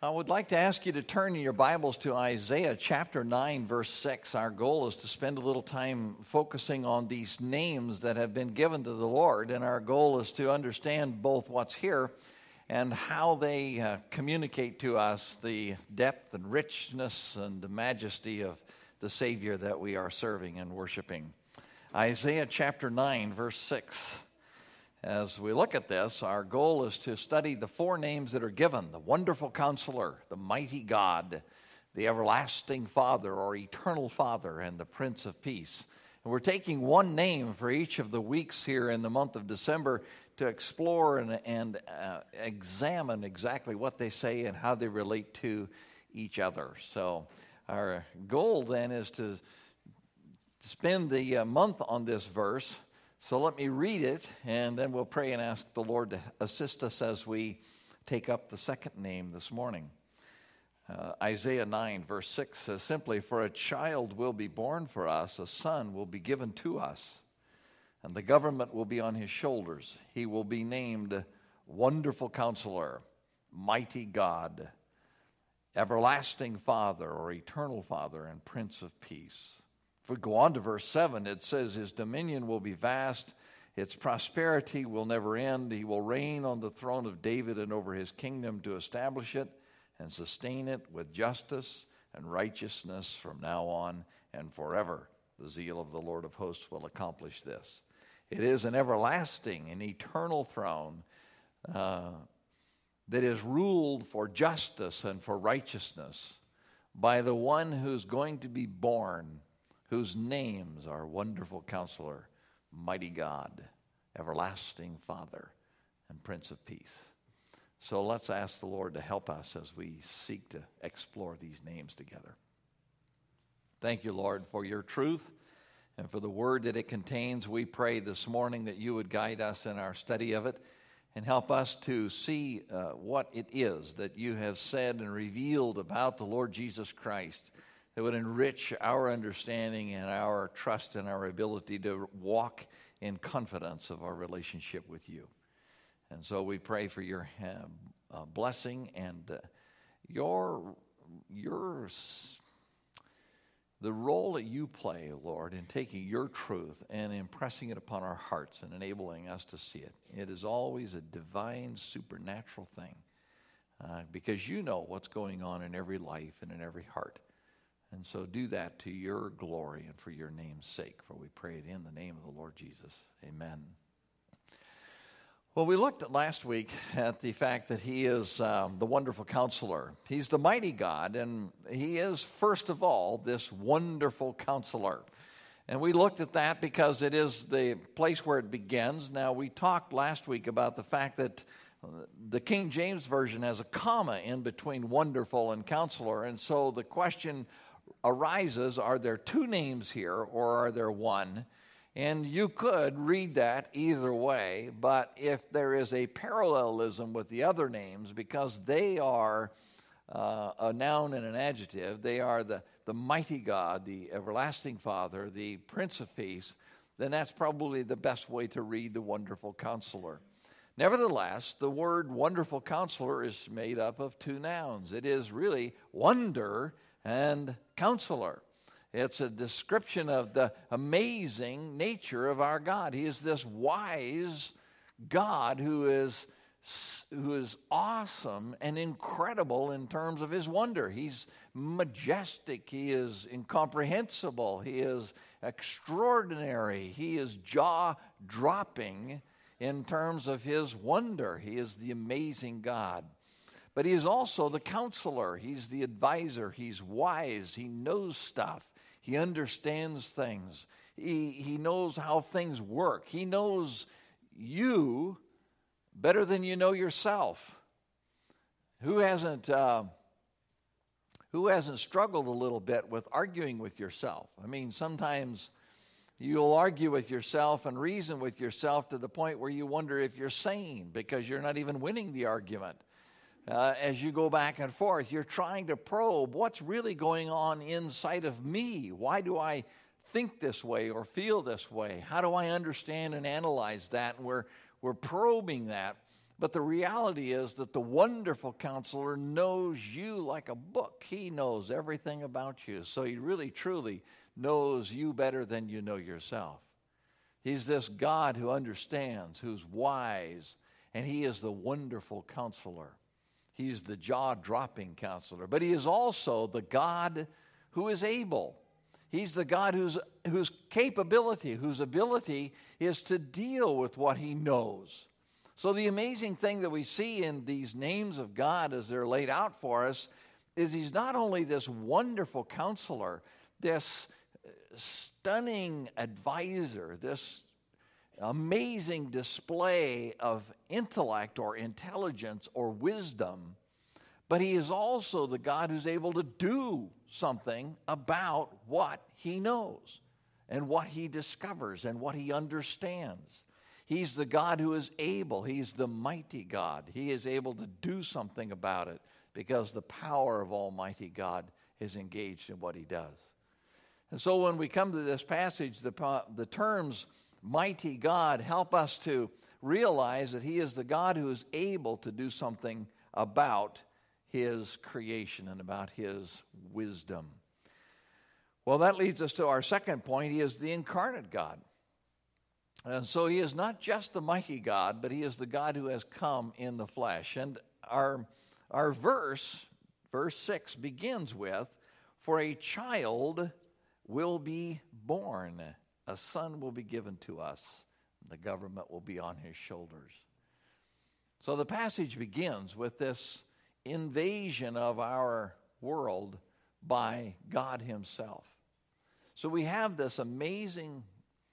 I would like to ask you to turn your Bibles to Isaiah chapter 9, verse 6. Our goal is to spend a little time focusing on these names that have been given to the Lord, and our goal is to understand both what's here and how they communicate to us the depth and richness and the majesty of the Savior that we are serving and worshiping. Isaiah chapter 9, verse 6. As we look at this, our goal is to study the four names that are given: the Wonderful Counselor, the Mighty God, the Everlasting Father or Eternal Father, and the Prince of Peace. And we're taking one name for each of the weeks here in the month of December to explore and examine exactly what they say and how they relate to each other. So our goal then is to spend the month on this verse. So let me read it, and then we'll pray and ask the Lord to assist us as we take up the second name this morning. Isaiah 9, verse 6 says simply, "For a child will be born for us, a son will be given to us, and the government will be on his shoulders. He will be named Wonderful Counselor, Mighty God, Everlasting Father or Eternal Father, and Prince of Peace." If we go on to verse 7, it says, "His dominion will be vast, its prosperity will never end. He will reign on the throne of David and over his kingdom to establish it and sustain it with justice and righteousness from now on and forever. The zeal of the Lord of hosts will accomplish this." It is an everlasting and eternal throne that is ruled for justice and for righteousness by the one who's going to be born, whose names are Wonderful Counselor, Mighty God, Everlasting Father, and Prince of Peace. So let's ask the Lord to help us as we seek to explore these names together. Thank you, Lord, for your truth and for the word that it contains. We pray this morning that you would guide us in our study of it and help us to see what it is that you have said and revealed about the Lord Jesus Christ that would enrich our understanding and our trust and our ability to walk in confidence of our relationship with you. And so we pray for your blessing and the role that you play, Lord, in taking your truth and impressing it upon our hearts and enabling us to see it. It is always a divine, supernatural thing because you know what's going on in every life and in every heart. And so do that to your glory and for your name's sake, for we pray it in the name of the Lord Jesus. Amen. Well, we looked at last week at the fact that he is the Wonderful Counselor. He's the Mighty God, and he is, first of all, this Wonderful Counselor. And we looked at that because it is the place where it begins. Now, we talked last week about the fact that the King James Version has a comma in between Wonderful and Counselor, and so the question arises, are there two names here or are there one? And you could read that either way, but if there is a parallelism with the other names, because they are a noun and an adjective, they are the Mighty God, the Everlasting Father, the Prince of Peace, then that's probably the best way to read the Wonderful Counselor. Nevertheless, the word Wonderful Counselor is made up of two nouns. It is really wonder and counselor. It's a description of the amazing nature of our God. He is this wise God who is awesome and incredible in terms of his wonder. He's majestic. He is incomprehensible. He is extraordinary. He is jaw-dropping in terms of his wonder. He is the amazing God. But he is also the counselor. He's the advisor. He's wise. He knows stuff. He understands things. He knows how things work. He knows you better than you know yourself. Who hasn't struggled a little bit with arguing with yourself? I mean, sometimes you'll argue with yourself and reason with yourself to the point where you wonder if you're sane because you're not even winning the argument. As you go back and forth, you're trying to probe what's really going on inside of me. Why do I think this way or feel this way? How do I understand and analyze that? And we're probing that. But the reality is that the wonderful counselor knows you like a book. He knows everything about you. So he really, truly knows you better than you know yourself. He's this God who understands, who's wise, and he is the wonderful counselor. He's the jaw-dropping counselor. But he is also the God who is able. He's the God whose capability, whose ability is to deal with what he knows. So the amazing thing that we see in these names of God as they're laid out for us is he's not only this wonderful counselor, this stunning advisor, this amazing display of intellect or intelligence or wisdom, but he is also the God who's able to do something about what he knows and what he discovers and what he understands. He's the God who is able. He's the mighty God. He is able to do something about it because the power of Almighty God is engaged in what he does. And so when we come to this passage, the terms mighty God help us to realize that he is the God who is able to do something about his creation and about his wisdom. Well, that leads us to our second point. He is the incarnate God. And so he is not just the mighty God, but he is the God who has come in the flesh. And our verse 6, begins with, "For a child will be born, a son will be given to us, and the government will be on his shoulders." So the passage begins with this invasion of our world by God himself. So we have this amazing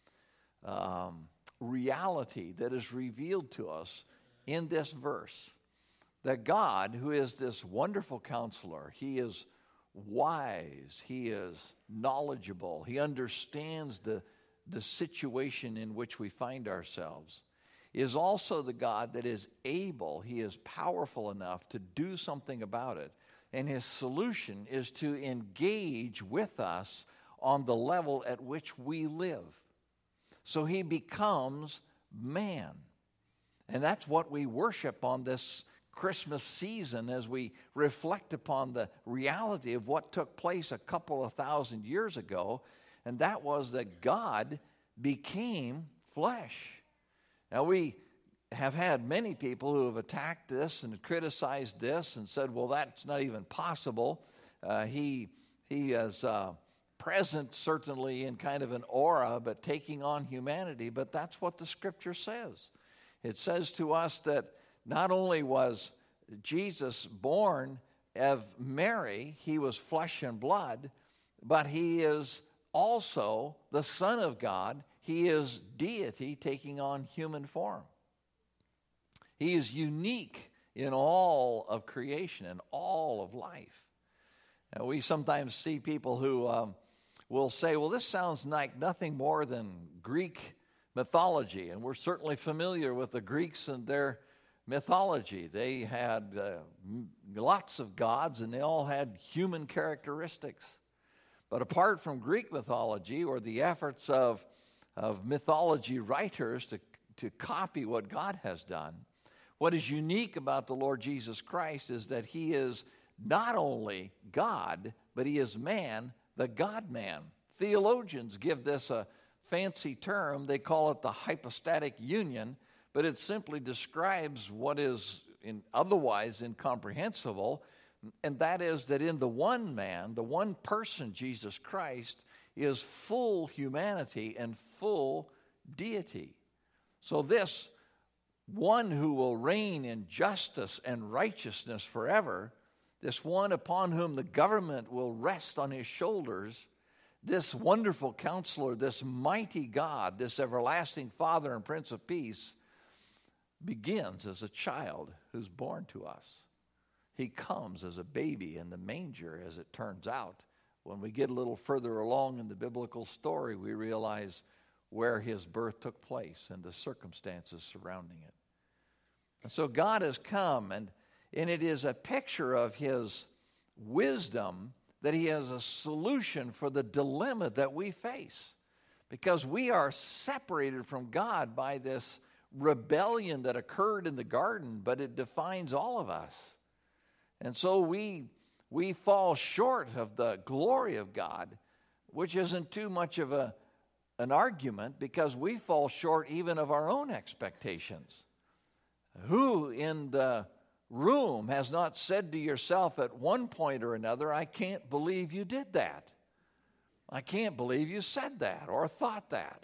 reality that is revealed to us in this verse. That God, who is this wonderful counselor, he is wise, he is knowledgeable, he understands the situation in which we find ourselves, is also the God that is able, he is powerful enough to do something about it. And his solution is to engage with us on the level at which we live. So he becomes man. And that's what we worship on this Christmas season as we reflect upon the reality of what took place a couple of thousand years ago. And that was that God became flesh. Now we have had many people who have attacked this and criticized this and said, well, that's not even possible. He is present certainly in kind of an aura, but taking on humanity. But that's what the scripture says. It says to us that not only was Jesus born of Mary, he was flesh and blood, but he is also the Son of God. He is deity taking on human form. He is unique in all of creation and all of life. Now, we sometimes see people who will say, well, this sounds like nothing more than Greek mythology. And we're certainly familiar with the Greeks and their mythology. They had lots of gods, and they all had human characteristics. But apart from Greek mythology or the efforts of mythology writers to copy what God has done, what is unique about the Lord Jesus Christ is that he is not only God, but he is man, the God-man. Theologians give this a fancy term. They call it the hypostatic union, but it simply describes what is otherwise incomprehensible, and that is that in the one man, the one person, Jesus Christ, is full humanity and full deity. So this one who will reign in justice and righteousness forever, this one upon whom the government will rest on his shoulders, this wonderful counselor, this mighty God, this everlasting Father and Prince of Peace, begins as a child who's born to us. He comes as a baby in the manger, as it turns out. When we get a little further along in the biblical story, we realize where his birth took place and the circumstances surrounding it. And so God has come, and it is a picture of his wisdom that he has a solution for the dilemma that we face. Because we are separated from God by this rebellion that occurred in the garden, but it defines all of us. And so we fall short of the glory of God, which isn't too much of an argument, because we fall short even of our own expectations. Who in the room has not said to yourself at one point or another, I can't believe you did that. I can't believe you said that or thought that.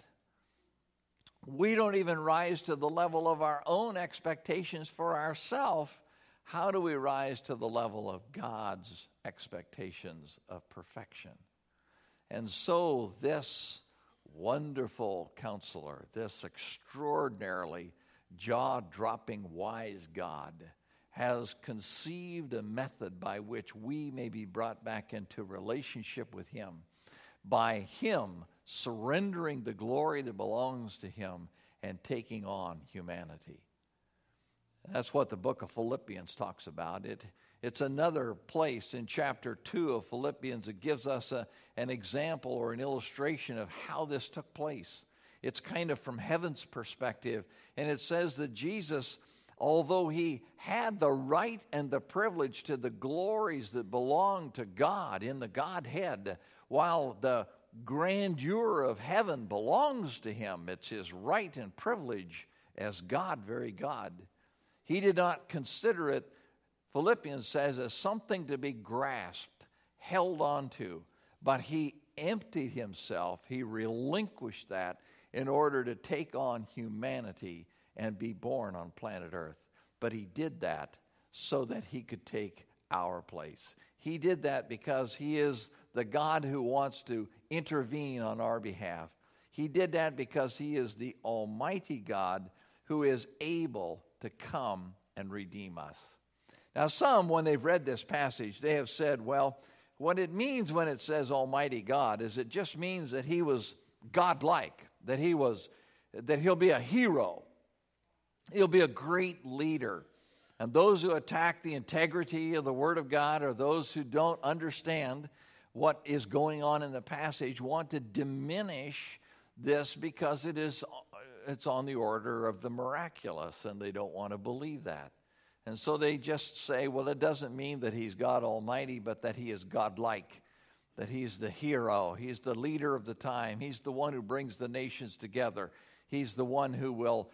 We don't even rise to the level of our own expectations for ourselves. How do we rise to the level of God's expectations of perfection? And so this wonderful counselor, this extraordinarily jaw-dropping wise God, has conceived a method by which we may be brought back into relationship with Him, by Him surrendering the glory that belongs to Him and taking on humanity. That's what the book of Philippians talks about. It's another place in chapter 2 of Philippians that gives us an example or an illustration of how this took place. It's kind of from heaven's perspective, and it says that Jesus, although He had the right and the privilege to the glories that belong to God in the Godhead, while the grandeur of heaven belongs to Him, it's His right and privilege as God, very God, He did not consider it, Philippians says, as something to be grasped, held onto, but He emptied Himself. He relinquished that in order to take on humanity and be born on planet Earth. But He did that so that He could take our place. He did that because He is the God who wants to intervene on our behalf. He did that because He is the Almighty God who is able to come and redeem us. Now, some, when they've read this passage, they have said, well, what it means when it says Almighty God is it just means that He was godlike, that He'll be a hero. He'll be a great leader. And those who attack the integrity of the Word of God, or those who don't understand what is going on in the passage, want to diminish this because it's on the order of the miraculous, and they don't want to believe that. And so they just say, well, it doesn't mean that He's God Almighty, but that He is godlike, that He's the hero, He's the leader of the time, He's the one who brings the nations together, He's the one who will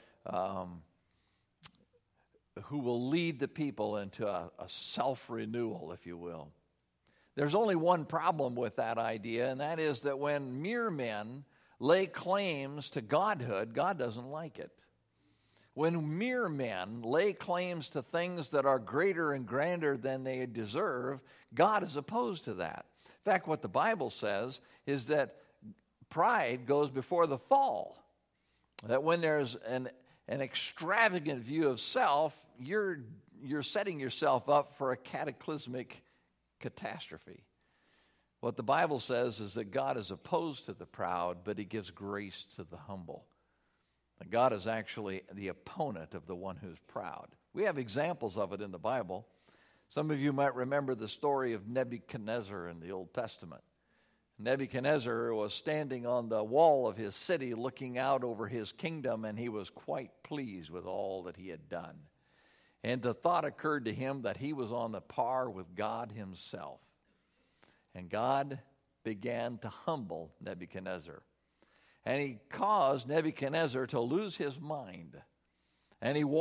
lead the people into a self-renewal, if you will. There's only one problem with that idea, and that is that when mere men lay claims to godhood, God doesn't like it. When mere men lay claims to things that are greater and grander than they deserve, God is opposed to that. In fact, what the Bible says is that pride goes before the fall. That when there's an extravagant view of self, you're setting yourself up for a cataclysmic catastrophe. What the Bible says is that God is opposed to the proud, but He gives grace to the humble. God is actually the opponent of the one who's proud. We have examples of it in the Bible. Some of you might remember the story of Nebuchadnezzar in the Old Testament. Nebuchadnezzar was standing on the wall of his city looking out over his kingdom, and he was quite pleased with all that he had done. And the thought occurred to him that he was on the par with God Himself. And God began to humble Nebuchadnezzar. And He caused Nebuchadnezzar to lose his mind. And he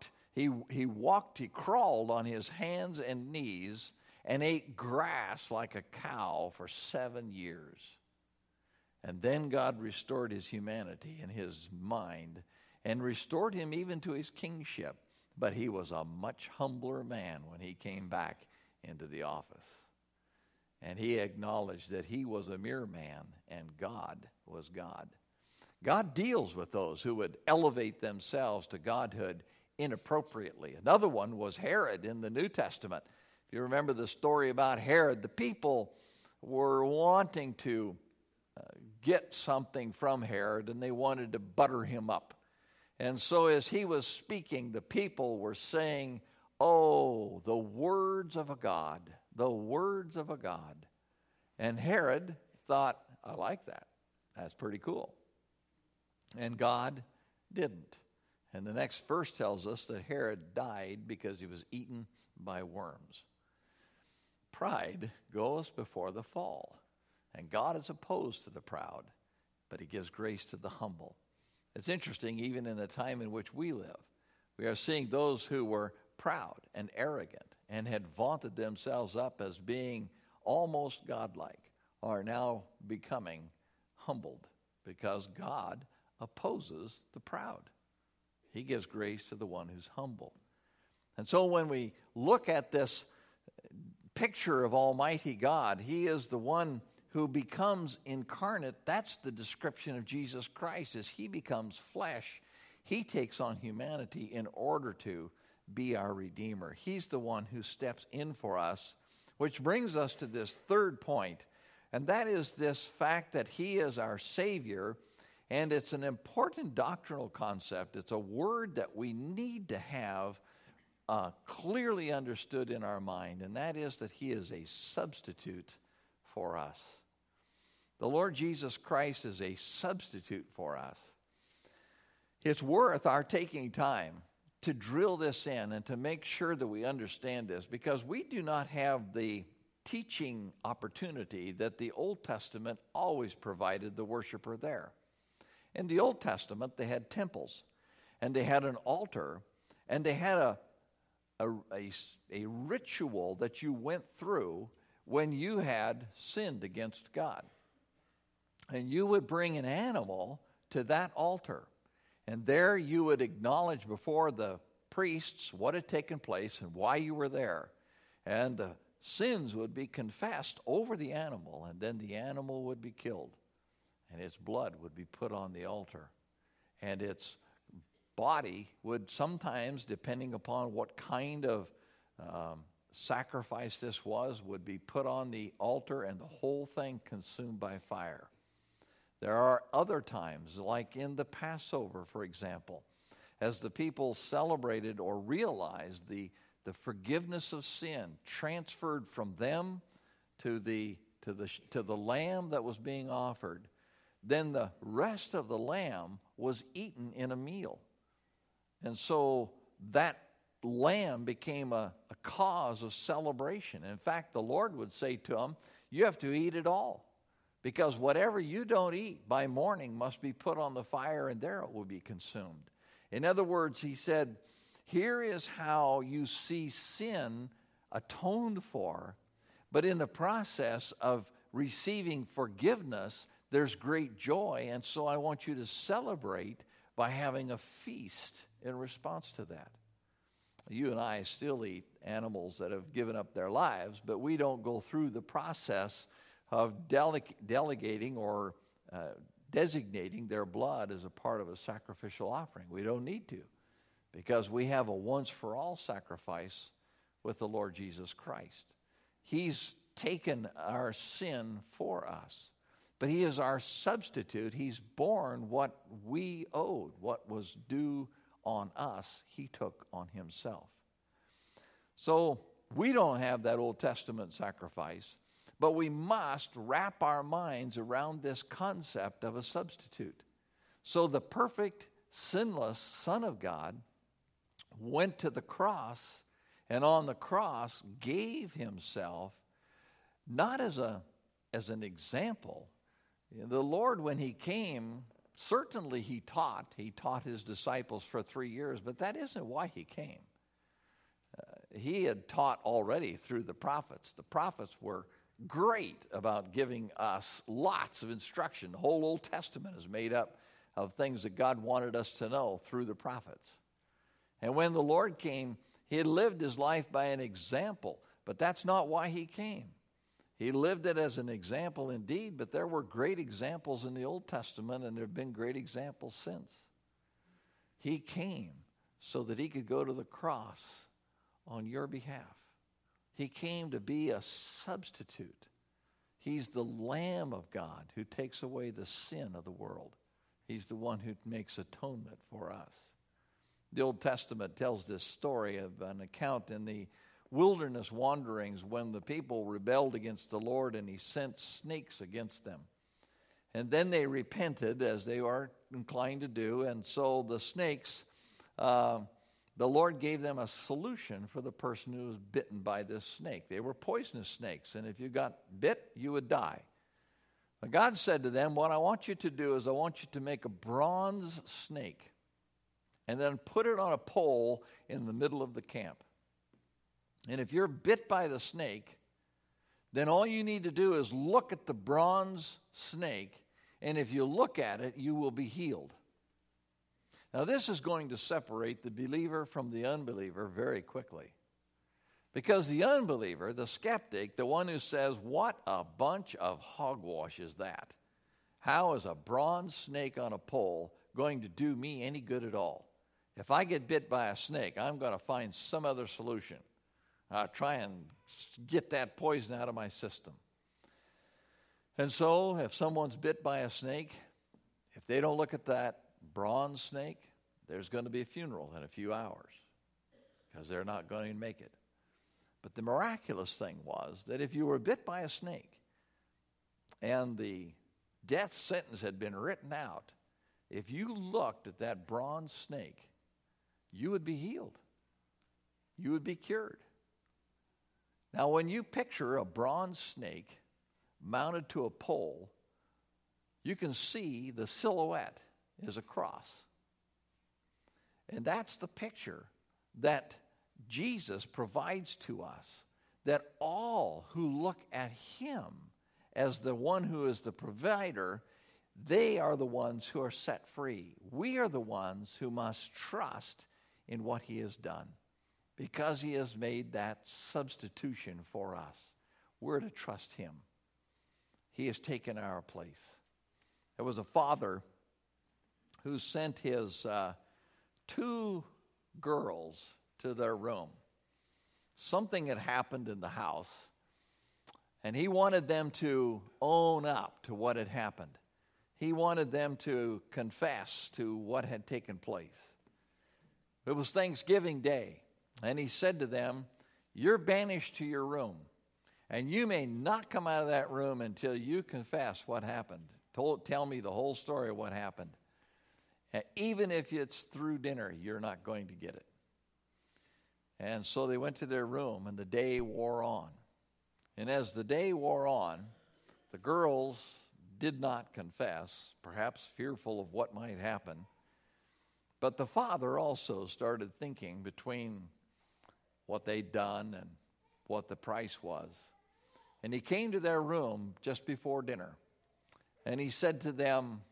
crawled on his hands and knees and ate grass like a cow for 7 years. And then God restored his humanity and his mind and restored him even to his kingship. But he was a much humbler man when he came back into the office. And he acknowledged that he was a mere man and God was God. God deals with those who would elevate themselves to godhood inappropriately. Another one was Herod in the New Testament. If you remember the story about Herod, the people were wanting to get something from Herod, and they wanted to butter him up. And so as he was speaking, the people were saying, "Oh, the words of a God, the words of a God." And Herod thought, "I like that. That's pretty cool." And God didn't. And the next verse tells us that Herod died because he was eaten by worms. Pride goes before the fall, and God is opposed to the proud, but he gives grace to the humble. It's interesting, even in the time in which we live, we are seeing those who were proud and arrogant and had vaunted themselves up as being almost godlike are now becoming humbled because God opposes the proud. He gives grace to the one who's humble. And so when we look at this picture of Almighty God, he is the one who becomes incarnate. That's the description of Jesus Christ. As he becomes flesh, he takes on humanity in order to be our Redeemer. He's the one who steps in for us, which brings us to this third point, and that is this fact that he is our Savior. And it's an important doctrinal concept. It's a word that we need to have clearly understood in our mind, and that is that he is a substitute for us. The Lord Jesus Christ is a substitute for us. It's worth our taking time to drill this in and to make sure that we understand this, because we do not have the teaching opportunity that the Old Testament always provided the worshiper there. In the Old Testament, they had temples, and they had an altar, and they had a ritual that you went through when you had sinned against God. And you would bring an animal to that altar, and there you would acknowledge before the priests what had taken place and why you were there. And the sins would be confessed over the animal, and then the animal would be killed. And its blood would be put on the altar. And its body would sometimes, depending upon what kind of sacrifice this was, would be put on the altar and the whole thing consumed by fire. There are other times, like in the Passover, for example, as the people celebrated or realized the forgiveness of sin transferred from them to the lamb that was being offered, then the rest of the lamb was eaten in a meal. And so that lamb became a cause of celebration. In fact, the Lord would say to them, you have to eat it all, because whatever you don't eat by morning must be put on the fire, and there it will be consumed. In other words, he said, here is how you see sin atoned for, but in the process of receiving forgiveness, there's great joy, and so I want you to celebrate by having a feast in response to that. You and I still eat animals that have given up their lives, but we don't go through the process of delegating or designating their blood as a part of a sacrificial offering. We don't need to, because we have a once-for-all sacrifice with the Lord Jesus Christ. He's taken our sin for us. But he is our substitute. He's borne what we owed, what was due on us, he took on himself. So we don't have that Old Testament sacrifice, but we must wrap our minds around this concept of a substitute. So the perfect, sinless Son of God went to the cross, and on the cross gave himself not as an example. The Lord, when he came, certainly he taught his disciples for 3 years, but that isn't why he came. He had taught already through the prophets. The prophets were great about giving us lots of instruction. The whole Old Testament is made up of things that God wanted us to know through the prophets. And when the Lord came, he had lived his life by an example, but that's not why he came. He lived it as an example indeed, but there were great examples in the Old Testament, and there have been great examples since. He came so that he could go to the cross on your behalf. He came to be a substitute. He's the Lamb of God who takes away the sin of the world. He's the one who makes atonement for us. The Old Testament tells this story of an account in the wilderness wanderings when the people rebelled against the Lord, and he sent snakes against them. And then they repented, as they are inclined to do, and so the snakes the Lord gave them a solution for the person who was bitten by this snake. They were poisonous snakes, and if you got bit, you would die. But God said to them, what I want you to do is I want you to make a bronze snake and then put it on a pole in the middle of the camp. And if you're bit by the snake, then all you need to do is look at the bronze snake, and if you look at it, you will be healed. Now, this is going to separate the believer from the unbeliever very quickly. Because the unbeliever, the skeptic, the one who says, what a bunch of hogwash is that? How is a bronze snake on a pole going to do me any good at all? If I get bit by a snake, I'm going to find some other solution. Try and get that poison out of my system. And so, if someone's bit by a snake, if they don't look at that bronze snake, there's going to be a funeral in a few hours because they're not going to make it. But the miraculous thing was that if you were bit by a snake and the death sentence had been written out, if you looked at that bronze snake, you would be healed. You would be cured. Now, when you picture a bronze snake mounted to a pole, you can see the silhouette is a cross. And that's the picture that Jesus provides to us, that all who look at him as the one who is the provider, they are the ones who are set free. We are the ones who must trust in what he has done because he has made that substitution for us. We're to trust him. He has taken our place. There was a father who sent his 2 girls to their room. Something had happened in the house, and he wanted them to own up to what had happened. He wanted them to confess to what had taken place. It was Thanksgiving Day, and he said to them, you're banished to your room, and you may not come out of that room until you confess what happened. Tell me the whole story of what happened. And even if it's through dinner, you're not going to get it. And so they went to their room, and the day wore on. And as the day wore on, the girls did not confess, perhaps fearful of what might happen. But the father also started thinking between what they'd done and what the price was. And he came to their room just before dinner, and he said to them,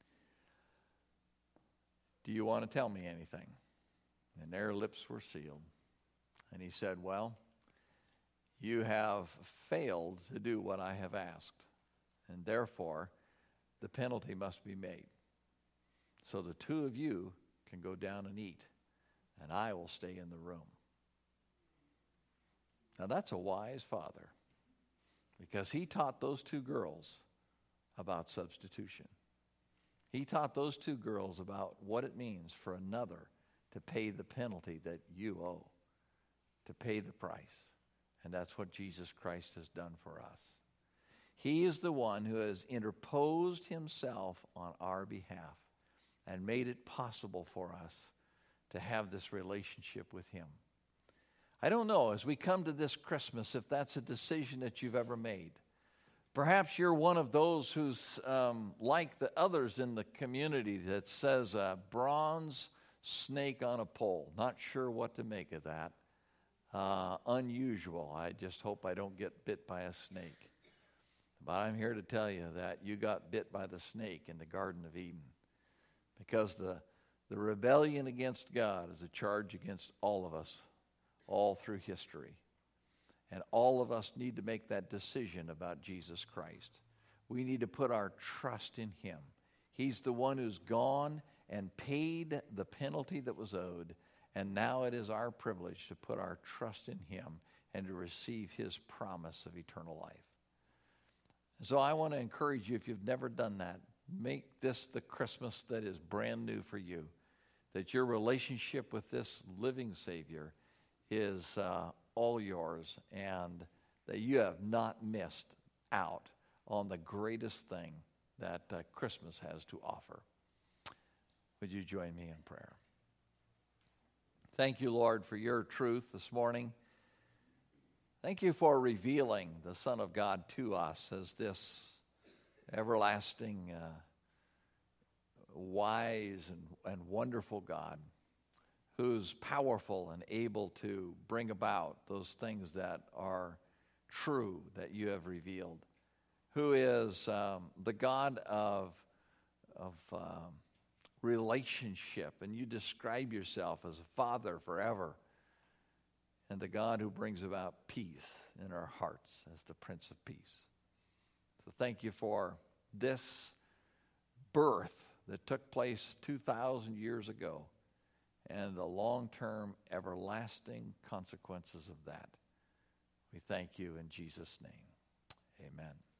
do you want to tell me anything? And their lips were sealed. And he said, well, you have failed to do what I have asked, and therefore the penalty must be made. So the 2 of you can go down and eat, and I will stay in the room. Now that's a wise father, because he taught those 2 girls about substitution. He taught those 2 girls about what it means for another to pay the penalty that you owe, to pay the price. And that's what Jesus Christ has done for us. He is the one who has interposed himself on our behalf and made it possible for us to have this relationship with him. I don't know, as we come to this Christmas, if that's a decision that you've ever made. Perhaps you're one of those who's like the others in the community that says a bronze snake on a pole. Not sure what to make of that. Unusual. I just hope I don't get bit by a snake. But I'm here to tell you that you got bit by the snake in the Garden of Eden. Because the rebellion against God is a charge against all of us, all through history. And all of us need to make that decision about Jesus Christ. We need to put our trust in him. He's the one who's gone and paid the penalty that was owed. And now it is our privilege to put our trust in him and to receive his promise of eternal life. So I want to encourage you, if you've never done that, make this the Christmas that is brand new for you. That your relationship with this living Savior is all yours, and that you have not missed out on the greatest thing that Christmas has to offer. Would you join me in prayer? Thank you, Lord, for your truth this morning. Thank you for revealing the Son of God to us as this everlasting, wise, and wonderful God who's powerful and able to bring about those things that are true that you have revealed, who is the God of relationship, and you describe yourself as a father forever, and the God who brings about peace in our hearts as the Prince of Peace. So thank you for this birth that took place 2,000 years ago and the long-term everlasting consequences of that. We thank you in Jesus' name. Amen.